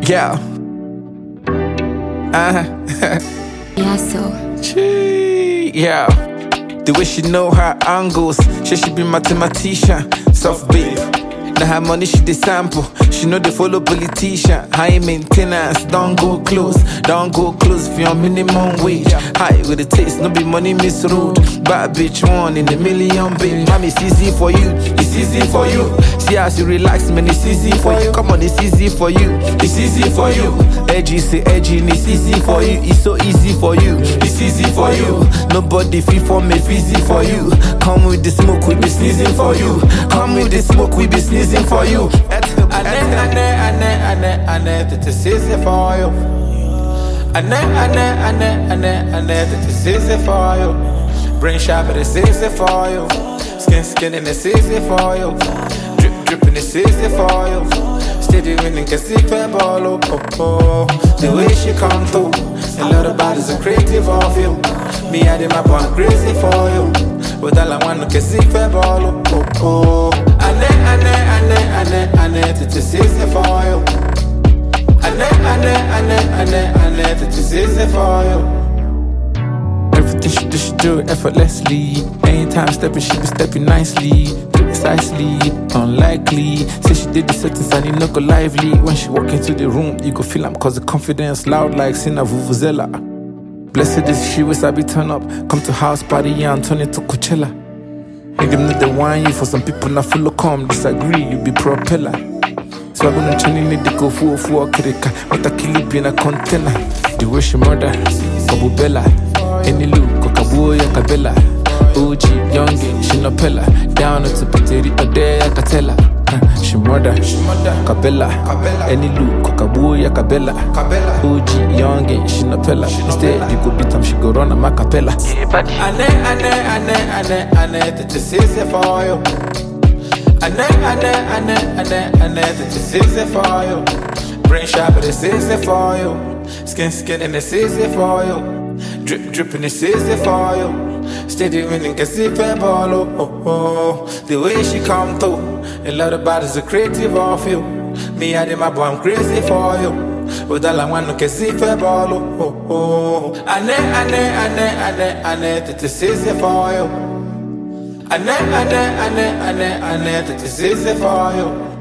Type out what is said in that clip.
Yeah. Yeah, so. Yeah. The way she know her angles, she be mathematician, soft babe. Now her money she dey sample, she know they follow politician. High maintenance, don't go close for your minimum wage. High with the taste, no be money misroad. Bad bitch one in a million, babe. Mom, it's easy for you, it's easy for you. See as you relax, man, it's easy for you. Come on, it's easy for you, it's easy for you. Edgy say edgy, and it's easy for you. It's so easy for you, it's easy for you. Nobody feel for me, easy for you. Come with the smoke, we be sneezing for you. Come with the smoke, we be sneezing for you. Ane, this is easy for you. Ane, this is easy for you. Brain sharp, but it's easy for you. Skin, and it's easy for you. Dripping, it's easy for you. Steady winning, can see fair ball, oh. The way she come through, a lot of bodies are creative of you. Me, I did my point crazy for you. But all I want to see fair ball, oh. Ane, this is easy for you. Ane, this is easy for you. Everything she do it effortlessly. Anytime stepping, she be stepping nicely, precisely, unlikely. Say she did the settings and it no go lively. When she walk into the room, you go feel am cause the confidence loud like Sina Vuvuzela. Blessed is she with sabi turn up. Come to house party and turn it to Coachella. Nigga know the wine you for some people not full of calm. Disagree, you be propeller. So I'm gonna channel need to go for kirika. What a kill it be in a container. The way she murder, Kabubella. Any look, Kokabuya Kabela. OG, youngin, she no pella. Down to Peteri, a day I can tell her. She murder, Kabela. Any look, Kokabuya Kabela. OG, youngin, she no pella. Instead, you go beat them, she go run a macapella. Ane, this is easy for you. Ane, this is easy for you. Brain sharp, but it's easy for you. Skin, and it's easy for you. Dripping, it's easy for you. Steady winning, can see fair ball, oh. The way she come through, a lot of bodies are creative of you. Me, I did my boy, I'm crazy for you. But all I want to see fair ball, oh. Ane, this is easy for you. Ane, this is easy for you.